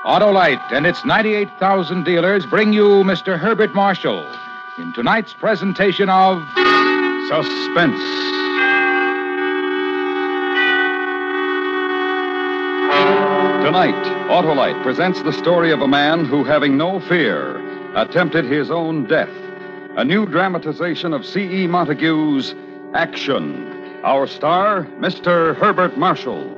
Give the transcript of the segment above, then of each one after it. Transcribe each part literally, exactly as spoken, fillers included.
Autolite and its ninety-eight thousand dealers bring you Mister Herbert Marshall in tonight's presentation of Suspense. Tonight, Autolite presents the story of a man who, having no fear, attempted his own death. A new dramatization of C E. Montague's Action. Our star, Mister Herbert Marshall.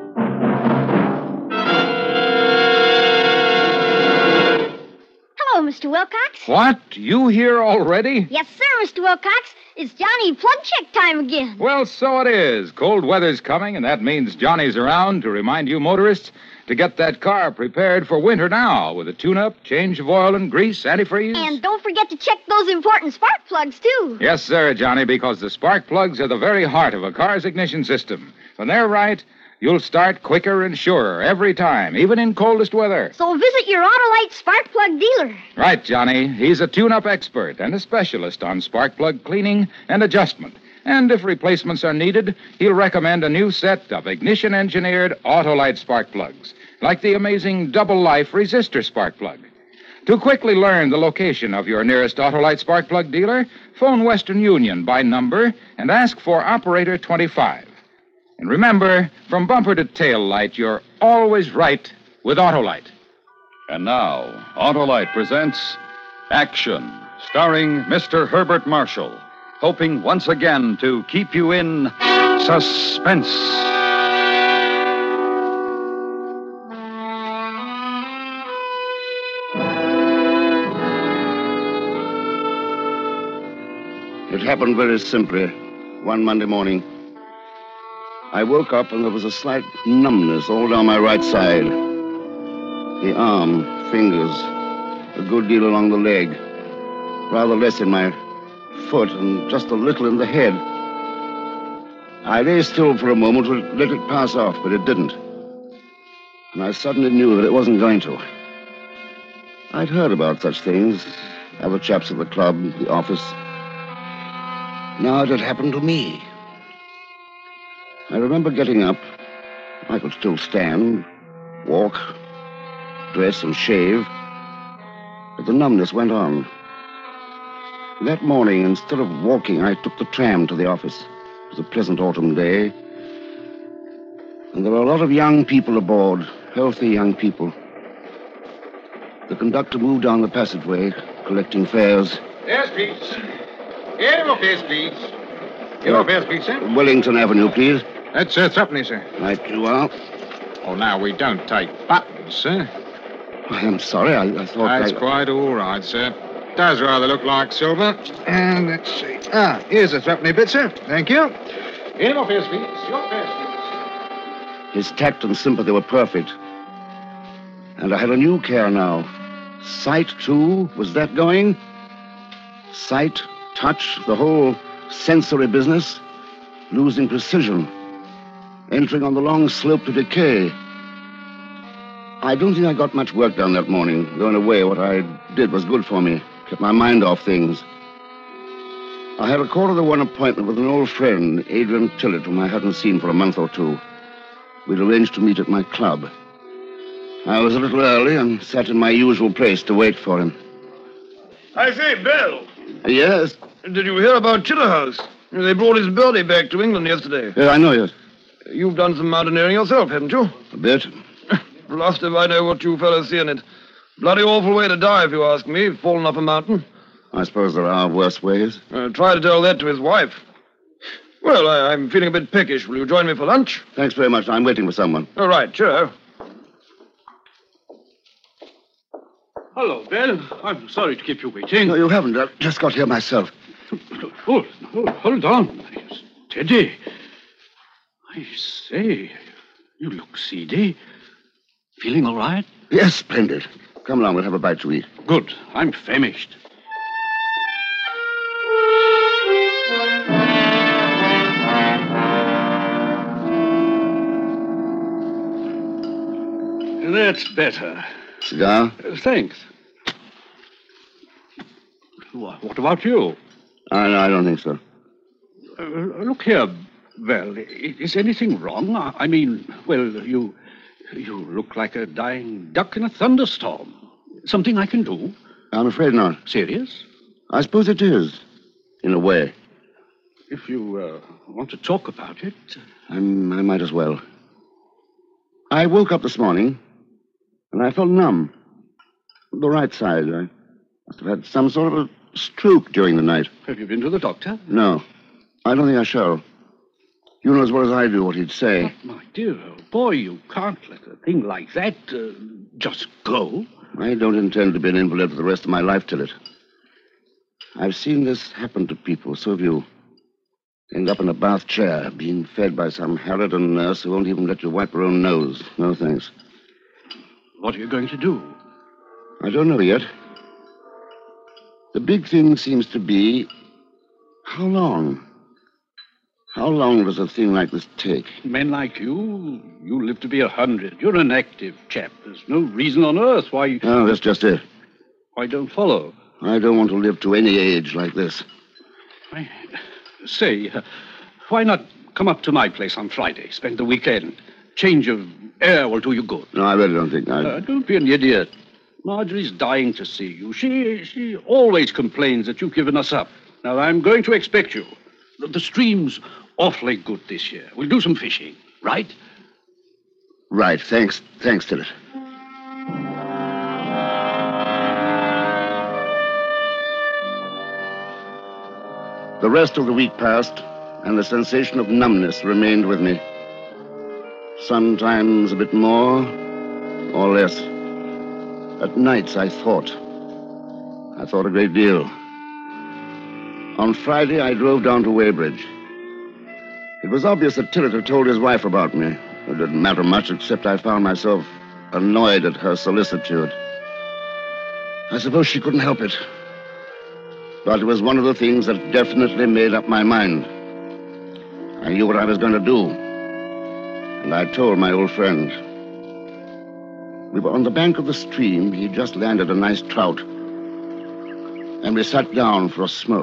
Hello, Mister Wilcox. What? You here already? Yes, sir, Mister Wilcox. It's Johnny plug check time again. Well, so it is. Cold weather's coming, and that means Johnny's around to remind you motorists to get that car prepared for winter now with a tune-up, change of oil and grease, antifreeze. And don't forget to check those important spark plugs, too. Yes, sir, Johnny, because the spark plugs are the very heart of a car's ignition system. When they're right, you'll start quicker and surer every time, even in coldest weather. So visit your Autolite spark plug dealer. Right, Johnny. He's a tune-up expert and a specialist on spark plug cleaning and adjustment. And if replacements are needed, he'll recommend a new set of ignition-engineered Autolite spark plugs, like the amazing Double Life resistor spark plug. To quickly learn the location of your nearest Autolite spark plug dealer, phone Western Union by number and ask for Operator twenty-five. And remember, from bumper to tail light, you're always right with Autolite. And now, Autolite presents Action, starring Mister Herbert Marshall, hoping once again to keep you in suspense. It happened very simply one Monday morning. I woke up and there was a slight numbness all down my right side. The arm, fingers, a good deal along the leg, rather less in my foot and just a little in the head. I lay still for a moment to let it pass off, but it didn't. And I suddenly knew that it wasn't going to. I'd heard about such things, other chaps at the club, the office. Now it had happened to me. I remember getting up. I could still stand, walk, dress and shave, but the numbness went on. That morning, instead of walking, I took the tram to the office. It was a pleasant autumn day, and there were a lot of young people aboard, healthy young people. The conductor moved down the passageway, collecting fares. Yes, please. Here, your fares, please. Here, your fares, please, sir. Wellington Avenue, please. That's uh, threepenny, sir. Right you are. Oh, now, we don't take buttons, sir. I am sorry, I, I thought That's I... quite all right, sir. Does rather look like silver. And let's see. Ah, here's a threepenny bit, sir. Thank you. Here, your fares, please. Your fares, please. His tact and sympathy were perfect. And I had a new care now. Sight, too, was that going? Sight, touch, the whole sensory business, losing precision, entering on the long slope to decay. I don't think I got much work done that morning. Going away, what I did was good for me. Kept my mind off things. I had a quarter to one appointment with an old friend, Adrian Tillett, whom I hadn't seen for a month or two. We'd arranged to meet at my club. I was a little early and sat in my usual place to wait for him. I say, Bill. Yes? Did you hear about Chitterhouse? They brought his birdie back to England yesterday. Yes, I know, yes. You've done some mountaineering yourself, haven't you? A bit. Blast if I know what you fellows see in it. Bloody awful way to die, if you ask me, falling off a mountain. I suppose there are worse ways. Uh, try to tell that to his wife. Well, I, I'm feeling a bit peckish. Will you join me for lunch? Thanks very much. I'm waiting for someone. All right, cheerio. Hello, Bill. I'm sorry to keep you waiting. No, you haven't. I just got here myself. Oh, oh, hold on. Steady. I say, you look seedy. Feeling all right? Yes, splendid. Come along, we'll have a bite to eat. Good. I'm famished. That's better. Cigar? Uh, thanks. What about you? I, I don't think so. Uh, look here, Well, is anything wrong? I mean, well, you You look like a dying duck in a thunderstorm. Something I can do? I'm afraid not. Serious? I suppose it is, in a way. If you uh, want to talk about it... I'm, I might as well. I woke up this morning, and I felt numb. The right side. I must have had some sort of a stroke during the night. Have you been to the doctor? No. I don't think I shall. You know as well as I do what he'd say. But, my dear old boy, you can't let a thing like that uh, just go. I don't intend to be an invalid for the rest of my life, Tillet. I've seen this happen to people, so have you. End up in a bath chair, being fed by some harridan nurse who won't even let you wipe her own nose. No thanks. What are you going to do? I don't know yet. The big thing seems to be, how long? How long does a thing like this take? Men like you, you live to be a hundred. You're an active chap. There's no reason on earth why... You... Oh, that's just it. Why don't follow? I don't want to live to any age like this. I... Say, uh, why not come up to my place on Friday, spend the weekend? Change of air will do you good. No, I really don't think I... Uh, don't be an idiot. Marjorie's dying to see you. She she always complains that you've given us up. Now, I'm going to expect you. The, the stream's awfully good this year. We'll do some fishing, right? Right. Thanks. Thanks, Tillet. The rest of the week passed, and the sensation of numbness remained with me. Sometimes a bit more or less. At nights, I thought. I thought a great deal. On Friday, I drove down to Weybridge. It was obvious that Tillet had told his wife about me. It didn't matter much, except I found myself annoyed at her solicitude. I suppose she couldn't help it. But it was one of the things that definitely made up my mind. I knew what I was going to do. And I told my old friend. We were on the bank of the stream. He just landed a nice trout. And we sat down for a smoke.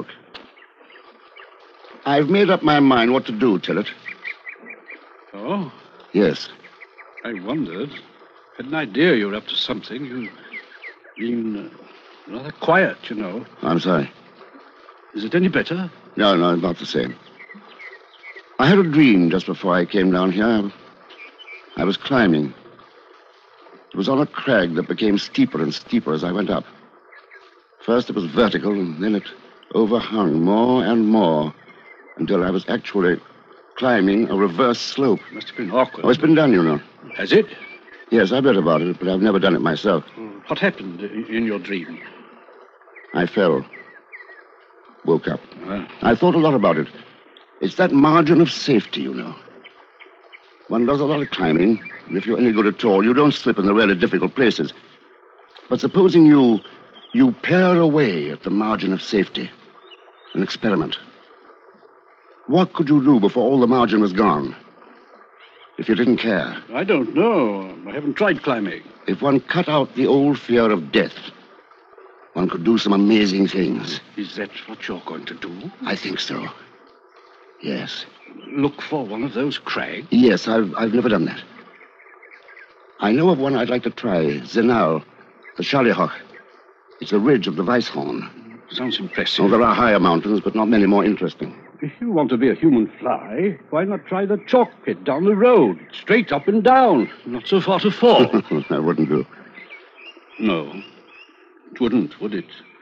I've made up my mind what to do, Tillet. Oh? Yes. I wondered. Had an idea you were up to something. You've been uh, rather quiet, you know. I'm sorry. Is it any better? No, no, not the same. I had a dream just before I came down here. I was climbing. It was on a crag that became steeper and steeper as I went up. First it was vertical, and then it overhung more and more until I was actually climbing a reverse slope. Must have been awkward. Oh, it's been done, you know. Has it? Yes, I've read about it, but I've never done it myself. What happened in your dream? I fell. Woke up. Well. I thought a lot about it. It's that margin of safety, you know. One does a lot of climbing, and if you're any good at all, you don't slip in the really difficult places. But supposing you you pare away at the margin of safety, an experiment. What could you do before all the margin was gone? If you didn't care. I don't know. I haven't tried climbing. If one cut out the old fear of death, one could do some amazing things. Is that what you're going to do? I think so. Yes. Look for one of those crags? Yes, I've, I've never done that. I know of one I'd like to try, Zenal, the Charliehoch. It's a ridge of the Weisshorn. Sounds impressive. Oh, there are higher mountains, but not many more interesting. If you want to be a human fly, why not try the chalk pit down the road? Straight up and down. Not so far to fall. That wouldn't do. No. It wouldn't, would it?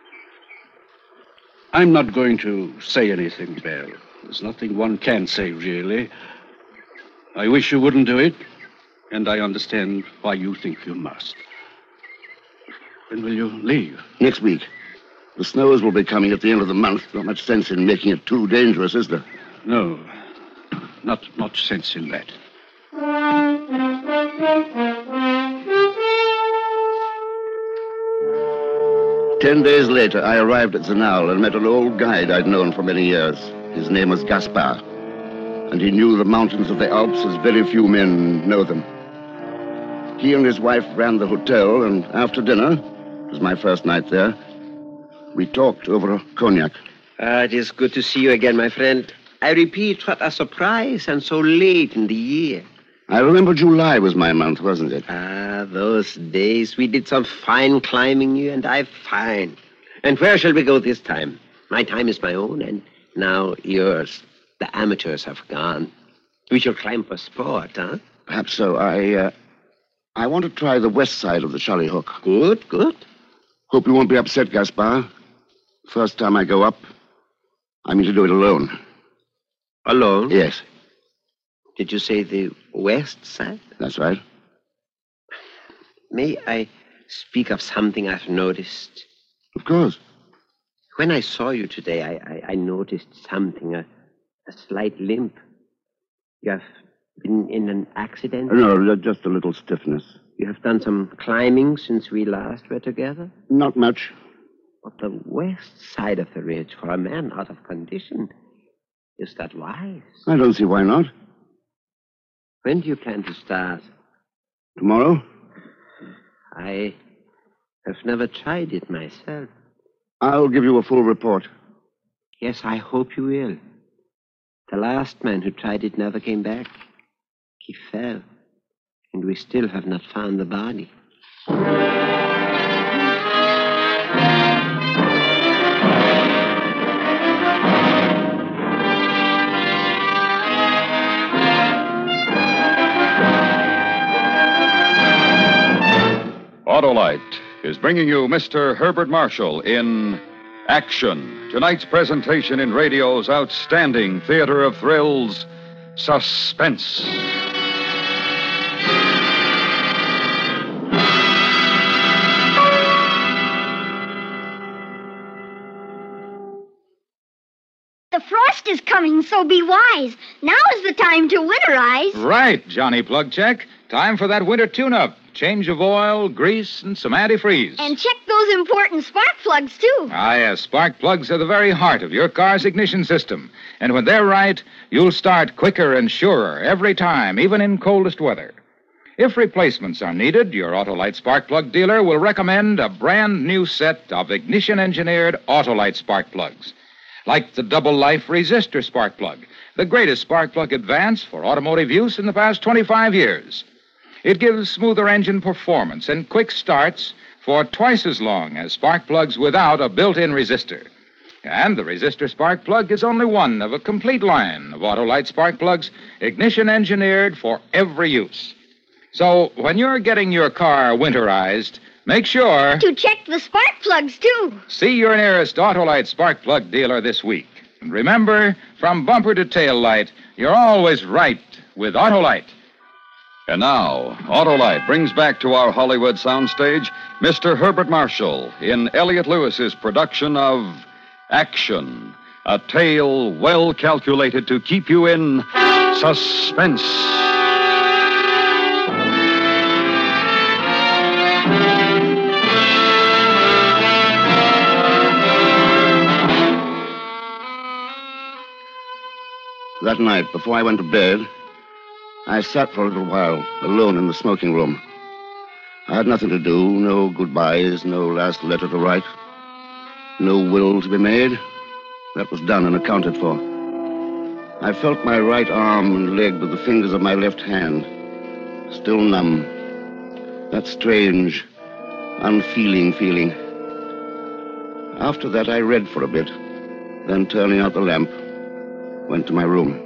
I'm not going to say anything, Belle. There's nothing one can say, really. I wish you wouldn't do it, and I understand why you think you must. When will you leave? Next week. The snows will be coming at the end of the month. Not much sense in making it too dangerous, is there? No. Not much sense in that. Ten days later, I arrived at Zenal and met an old guide I'd known for many years. His name was Gaspar, and he knew the mountains of the Alps as very few men know them. He and his wife ran the hotel, and after dinner, it was my first night there, we talked over a cognac. Ah, it is good to see you again, my friend. I repeat, what a surprise, and so late in the year. I remember July was my month, wasn't it? Ah, those days. We did some fine climbing, you and I. Fine. And where shall we go this time? My time is my own, and now yours. The amateurs have gone. We shall climb for sport, huh? Perhaps so. I, uh, I want to try the west side of the Charlie Hook. Good, good. Hope you won't be upset, Gaspar. First time I go up, I mean to do it alone. Alone? Yes. Did you say the west side? That's right. May I speak of something I've noticed? Of course. When I saw you today, I, I, I noticed something, a, a slight limp. You have been in an accident? No, just a little stiffness. You have done some climbing since we last were together? Not much. But the west side of the ridge, for a man out of condition, is that wise? I don't see why not. When do you plan to start? Tomorrow? I have never tried it myself. I'll give you a full report. Yes, I hope you will. The last man who tried it never came back. He fell, and we still have not found the body. Autolite is bringing you Mister Herbert Marshall in Action. Tonight's presentation in radio's outstanding theater of thrills, Suspense. The frost is coming, so be wise. Now is the time to winterize. Right, Johnny Plugcheck. Time for that winter tune-up. Change of oil, grease, and some antifreeze. And check those important spark plugs, too. Ah, yes, spark plugs are the very heart of your car's ignition system. And when they're right, you'll start quicker and surer every time, even in coldest weather. If replacements are needed, your Autolite spark plug dealer will recommend a brand new set of ignition-engineered Autolite spark plugs. Like the double life resistor spark plug, the greatest spark plug advance for automotive use in the past twenty-five years. It gives smoother engine performance and quick starts for twice as long as spark plugs without a built-in resistor. And the resistor spark plug is only one of a complete line of Autolite spark plugs, ignition-engineered for every use. So when you're getting your car winterized, make sure To check the spark plugs, too. see your nearest Autolite spark plug dealer this week. And remember, from bumper to tail light, you're always right with Autolite. And now, Autolite brings back to our Hollywood soundstage Mister Herbert Marshall in Elliot Lewis's production of Action, a tale well calculated to keep you in suspense. That night, before I went to bed, I sat for a little while, alone in the smoking room. I had nothing to do, no goodbyes, no last letter to write, no will to be made. That was done and accounted for. I felt my right arm and leg with the fingers of my left hand, still numb. That strange, unfeeling feeling. After that, I read for a bit, then turning out the lamp, went to my room.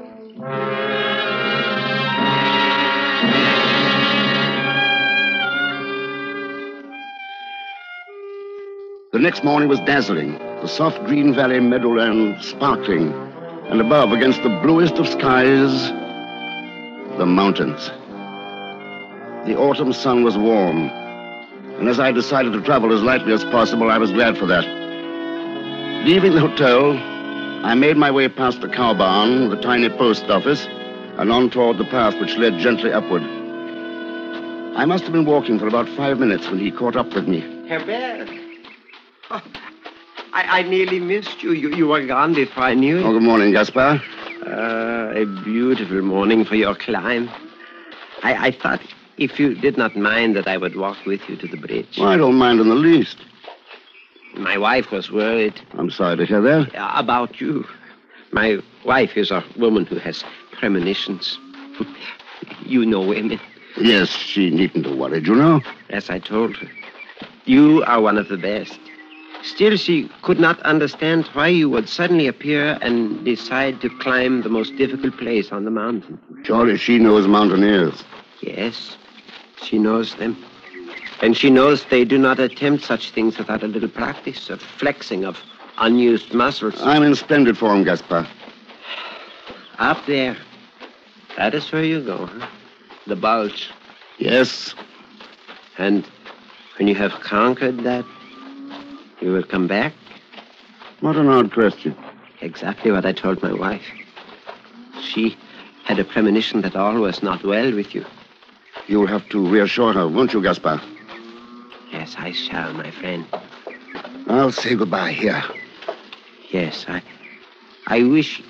The next morning was dazzling, the soft green valley meadowland sparkling, and above, against the bluest of skies, the mountains. The autumn sun was warm, and as I decided to travel as lightly as possible, I was glad for that. Leaving the hotel, I made my way past the cow barn, the tiny post office, and on toward the path which led gently upward. I must have been walking for about five minutes when he caught up with me. Herbert. Oh, I, I nearly missed you. you. You were gone before I knew it. Oh, good morning, Gaspar. Uh, a beautiful morning for your climb. I, I thought if you did not mind that I would walk with you to the bridge. Well, I don't mind in the least. My wife was worried. I'm sorry to hear that. uh, About you. My wife is a woman who has premonitions. You know women. Yes, she needn't have worried, you know. As I told her. You are one of the best. Still, she could not understand why you would suddenly appear and decide to climb the most difficult place on the mountain. Surely she knows mountaineers. Yes, she knows them. And she knows they do not attempt such things without a little practice, a flexing of unused muscles. I'm in splendid form, Gaspar. Up there. That is where you go, huh? The bulge. Yes. And when you have conquered that, you will come back? What an odd question. Exactly what I told my wife. She had a premonition that all was not well with you. You'll have to reassure her, won't you, Gaspar? Yes, I shall, my friend. I'll say goodbye here. Yes, I... I wish...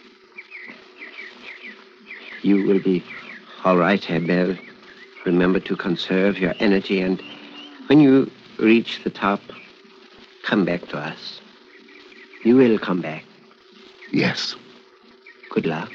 You will be all right, Hebel. Remember to conserve your energy, and when you reach the top, come back to us. You will come back. Yes. Good luck.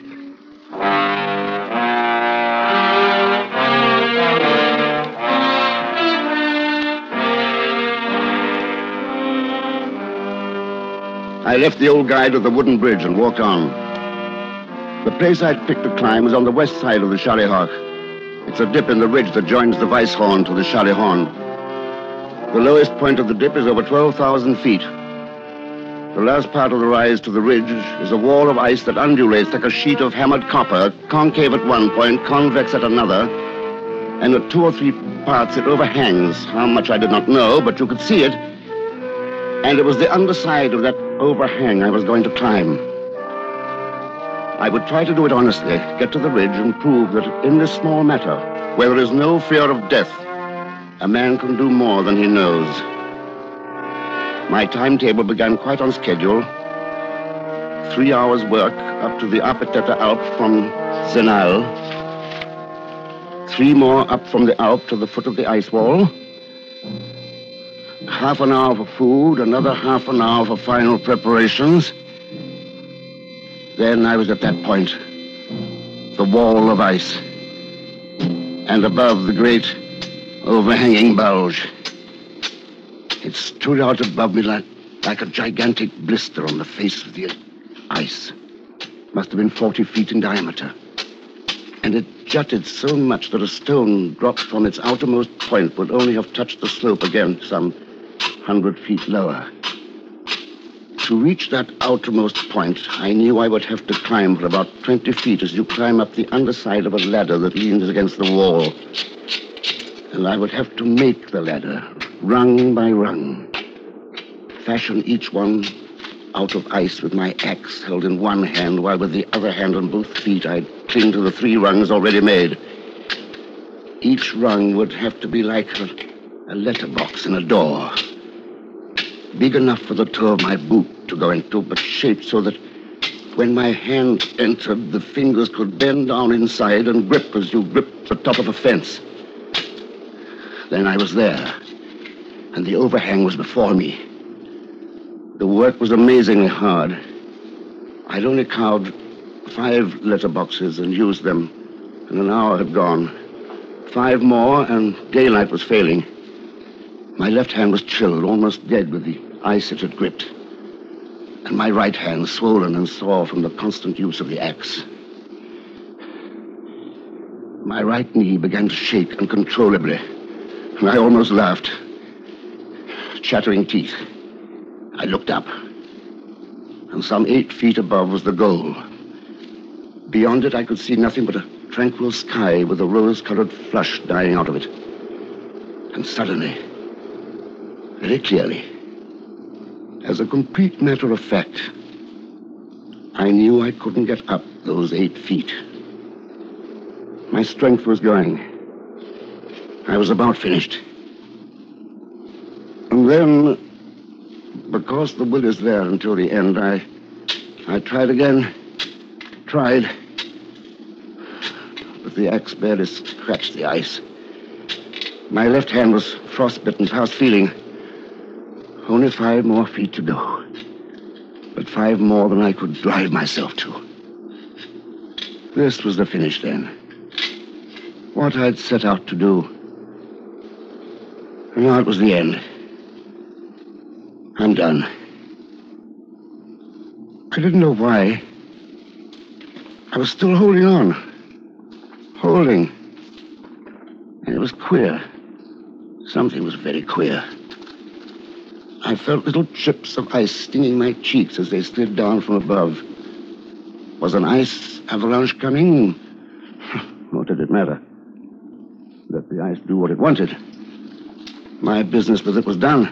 I left the old guide at the wooden bridge and walked on. The place I'd picked to climb was on the west side of the Charley-Hawk. It's a dip in the ridge that joins the Weisshorn to the Charley-Horn. The lowest point of the dip is over twelve thousand feet. The last part of the rise to the ridge is a wall of ice that undulates like a sheet of hammered copper, concave at one point, convex at another, and at two or three parts it overhangs. How much I did not know, but you could see it. And it was the underside of that overhang I was going to climb. I would try to do it honestly, get to the ridge and prove that in this small matter, where there is no fear of death, a man can do more than he knows. My timetable began quite on schedule. Three hours' work up to the Apeteta Alp from Zenal. Three more up from the Alp to the foot of the ice wall. Half an hour for food, another half an hour for final preparations. Then I was at that point, the wall of ice, and above the great overhanging bulge. It stood out above me like, like a gigantic blister on the face of the ice. Must have been forty feet in diameter. And it jutted so much that a stone dropped from its outermost point would only have touched the slope again some hundred feet lower. To reach that outermost point, I knew I would have to climb for about twenty feet as you climb up the underside of a ladder that leans against the wall. And I would have to make the ladder, rung by rung. Fashion each one out of ice with my axe held in one hand, while with the other hand on both feet I'd cling to the three rungs already made. Each rung would have to be like a, a letterbox in a door. Big enough for the toe of my boot to go into, but shaped so that when my hand entered, the fingers could bend down inside and grip as you grip the top of a fence. Then I was there, and the overhang was before me. The work was amazingly hard. I'd only carved five letterboxes and used them, and an hour had gone. Five more, and daylight was failing. My left hand was chilled, almost dead with the ice it had gripped, and my right hand swollen and sore from the constant use of the axe. My right knee began to shake uncontrollably, and I almost laughed. Chattering teeth. I looked up, and some eight feet above was the goal. Beyond it, I could see nothing but a tranquil sky with a rose-colored flush dying out of it. And suddenly, very clearly, as a complete matter of fact, I knew I couldn't get up those eight feet. My strength was going. I was about finished. And then, because the will is there until the end, I, I tried again, tried, but the axe barely scratched the ice. My left hand was frostbitten past feeling. Only five more feet to go, but five more than I could drive myself to. This was the finish then. what I'd set out to do. And now it was the end. I'm done. I didn't know why. I was still holding on. Holding. And it was queer. Something was very queer. I felt little chips of ice stinging my cheeks as they slid down from above. Was an ice avalanche coming? What did it matter? Let the ice do what it wanted. My business with it was done.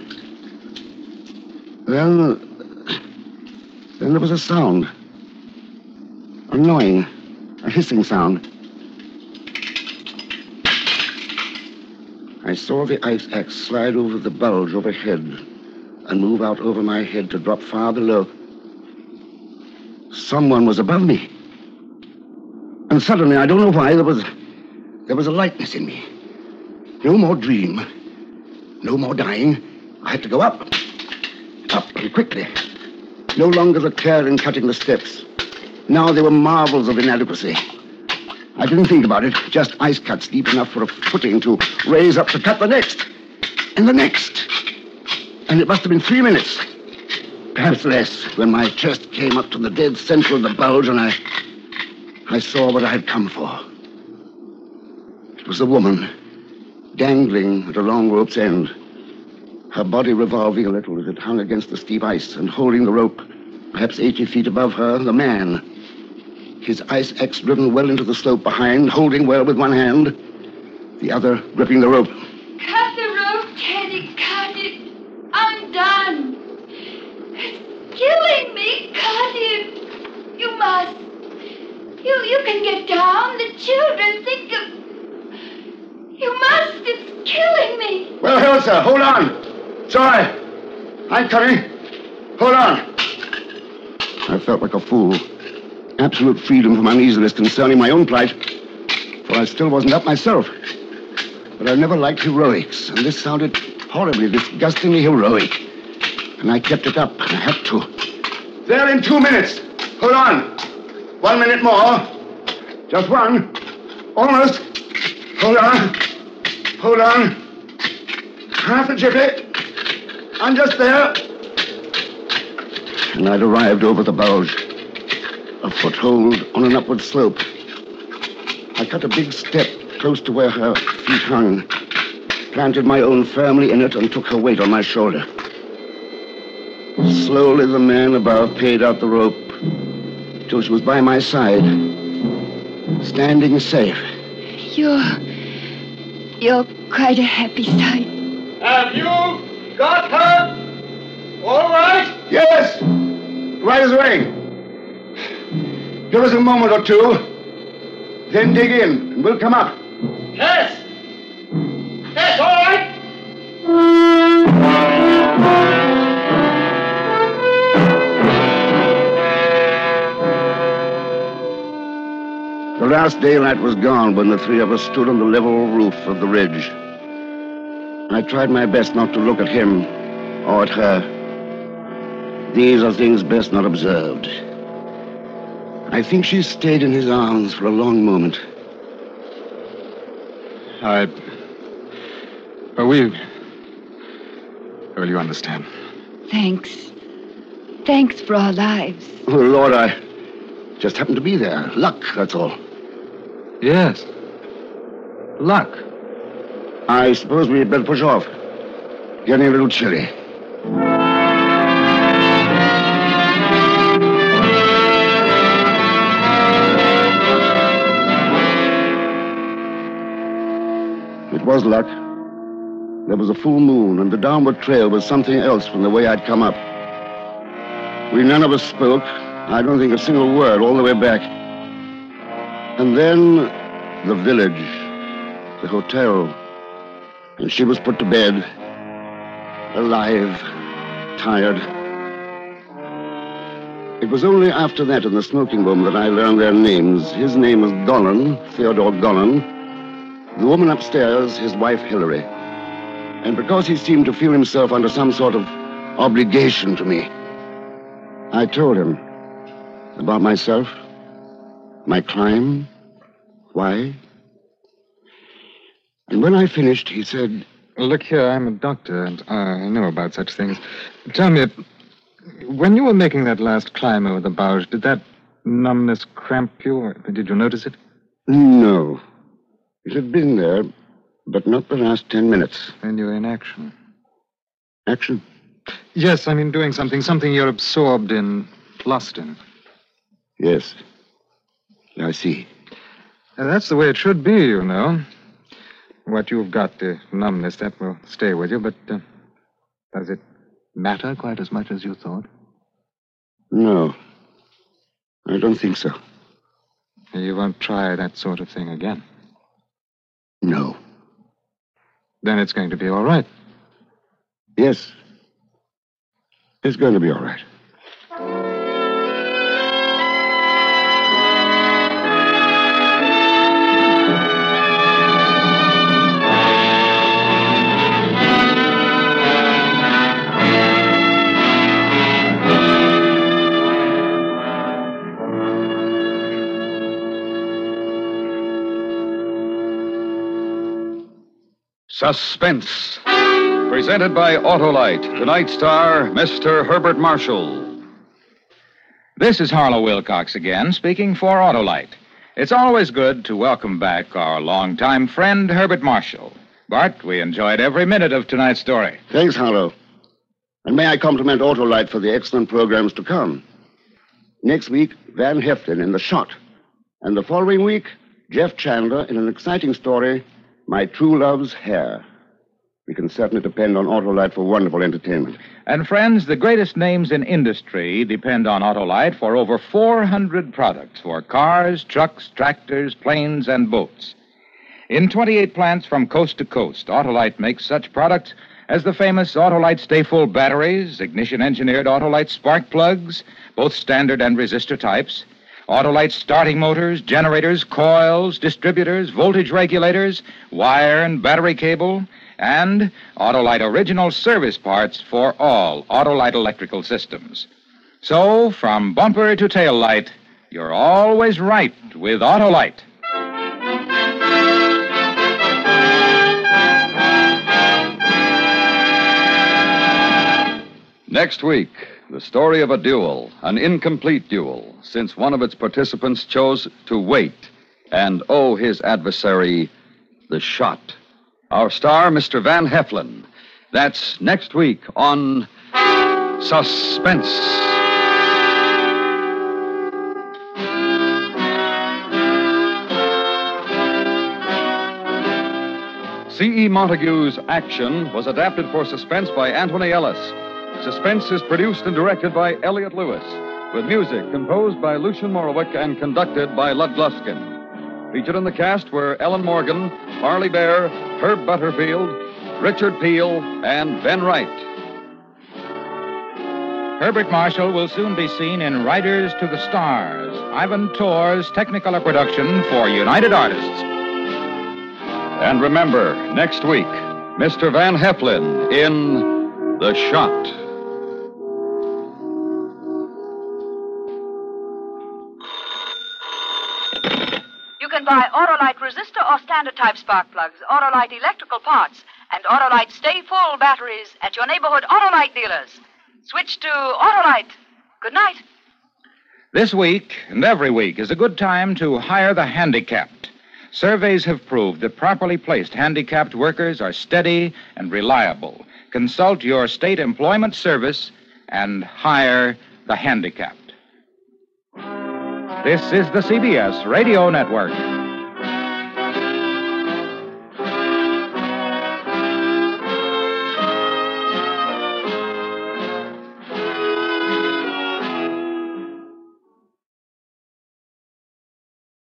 Then, then there was a sound. Annoying. A hissing sound. I saw the ice axe slide over the bulge overhead and move out over my head to drop far below. Someone was above me. And suddenly, I don't know why, there was there was a lightness in me. No more dream. No more dying. I had to go up. Up and quickly. No longer the care in cutting the steps. Now they were marvels of inadequacy. I didn't think about it. Just ice cuts deep enough for a footing to raise up to cut the next. And the next. And it must have been three minutes. Perhaps less, when my chest came up to the dead center of the bulge and I... I saw what I had come for. It was a woman, dangling at a long rope's end. Her body revolving a little as it hung against the steep ice, and holding the rope, perhaps eighty feet above her, the man. His ice axe driven well into the slope behind, holding well with one hand, the other gripping the rope. Cut the rope, Teddy, cut it. I'm done. It's killing me. Cut it. You must. You, you can get down. The children think of... You must. It's killing me. Well, Hilsa, hold on. It's all right. I'm coming. Hold on. I felt like a fool. Absolute freedom from uneasiness concerning my own plight, for I still wasn't up myself. But I never liked heroics, and this sounded horribly, disgustingly heroic. And I kept it up. I had to. There in two minutes. Hold on. One minute more. Just one. Almost. Hold on. Hold on. Half a jiffy. I'm just there. And I'd arrived over the bulge. A foothold on an upward slope. I cut a big step close to where her feet hung, planted my own firmly in it, and took her weight on my shoulder. Slowly the man above paid out the rope till she was by my side, standing safe. You're... You're quite a happy sight. Have you got her? All right? Yes! Right as rain. Give us a moment or two, then dig in, and we'll come up. Yes. Yes, all right. The last daylight was gone when the three of us stood on the level roof of the ridge. I tried my best not to look at him or at her. These are things best not observed. I think she stayed in his arms for a long moment. I... Well, we... Well, you understand. Thanks. Thanks for our lives. Oh, Lord, I just happened to be there. Luck, that's all. Yes. Luck. I suppose we'd better push off. Getting a little chilly. It was luck. There was a full moon, and the downward trail was something else from the way I'd come up. We none of us spoke. I don't think a single word all the way back. And then the village, the hotel, and she was put to bed, alive, tired. It was only after that in the smoking room that I learned their names. His name was Golan, Theodore Golan. The woman upstairs, his wife, Hillary. And because he seemed to feel himself under some sort of obligation to me, I told him about myself, my climb, why. And when I finished, he said, Look here, I'm a doctor, and I know about such things. Tell me, when you were making that last climb over the Bauge, did that numbness cramp you, or did you notice it? No. It had been there, but not the last ten minutes. Then you're in action. Action? Yes, I mean doing something, something you're absorbed in, lost in. Yes. I see. And that's the way it should be, you know. What you've got, the numbness, that will stay with you, but uh, does it matter quite as much as you thought? No. I don't think so. You won't try that sort of thing again? No. Then it's going to be all right. Yes. It's going to be all right. Suspense. Presented by Autolite. Tonight's star, Mister Herbert Marshall. This is Harlow Wilcox again, speaking for Autolite. It's always good to welcome back our longtime friend, Herbert Marshall. Bart, we enjoyed every minute of tonight's story. Thanks, Harlow. And may I compliment Autolite for the excellent programs to come. Next week, Van Heflin in The Shot. And the following week, Jeff Chandler in an exciting story, My True Love's Hair. We can certainly depend on Autolite for wonderful entertainment. And friends, the greatest names in industry depend on Autolite for over four hundred products for cars, trucks, tractors, planes, and boats. In twenty-eight plants from coast to coast, Autolite makes such products as the famous Autolite Stay-Full batteries, ignition-engineered Autolite spark plugs, both standard and resistor types, Autolite starting motors, generators, coils, distributors, voltage regulators, wire and battery cable, and Autolite original service parts for all Autolite electrical systems. So, from bumper to tail light, you're always right with Autolite. Next week, the story of a duel, an incomplete duel, since one of its participants chose to wait and owe his adversary the shot. Our star, Mister Van Heflin. That's next week on Suspense. C E. Montague's Action was adapted for Suspense by Anthony Ellis. Suspense is produced and directed by Elliot Lewis, with music composed by Lucian Morowick and conducted by Lud Gluskin. Featured in the cast were Ellen Morgan, Marley Bear, Herb Butterfield, Richard Peel, and Ben Wright. Herbert Marshall will soon be seen in Riders to the Stars, Ivan Torr's Technicolor production for United Artists. And remember, next week, Mister Van Heflin in The Shot. You can buy Autolite resistor or standard type spark plugs, Autolite electrical parts, and Autolite Stay Full batteries at your neighborhood Autolite dealers. Switch to Autolite. Good night. This week and every week is a good time to hire the handicapped. Surveys have proved that properly placed handicapped workers are steady and reliable. Consult your state employment service and hire the handicapped. This is the C B S Radio Network.